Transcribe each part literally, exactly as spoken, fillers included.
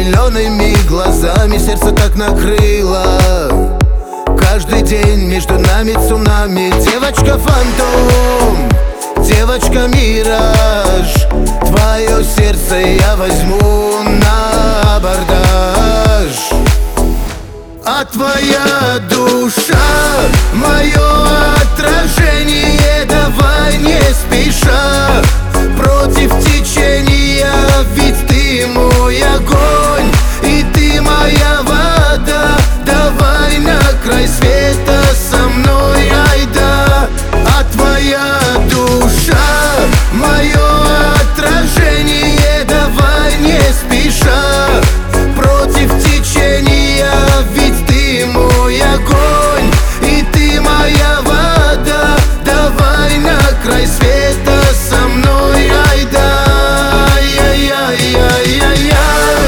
зелеными глазами сердце так накрыло. Каждый день между нами цунами. Девочка фантом, девочка мираж. Твое сердце я возьму на абордаж. А твоя душа — мое отражение. Давай не спеша, против течения, ведь ты мой огонь и ты моя вода. Давай на край света со мной, айда. А твоя душа — мое отражение. Давай не спеша, против течения, ведь ты мой огонь и ты моя вода. Давай на край света со мной, айда. Ай-яй-яй-яй-яй-яй.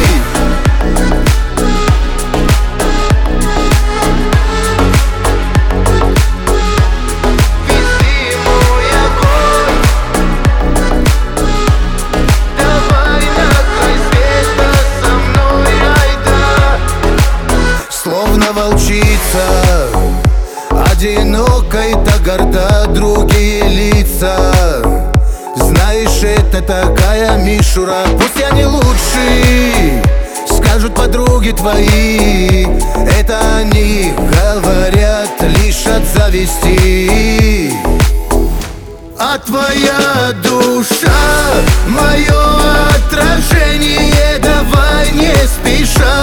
Волчица, одинокой, так горда, другие лица. Знаешь, это такая мишура. Пусть я не лучший, скажут подруги твои. Это они говорят лишь от зависти. А твоя душа — мое отражение. Давай не спеша,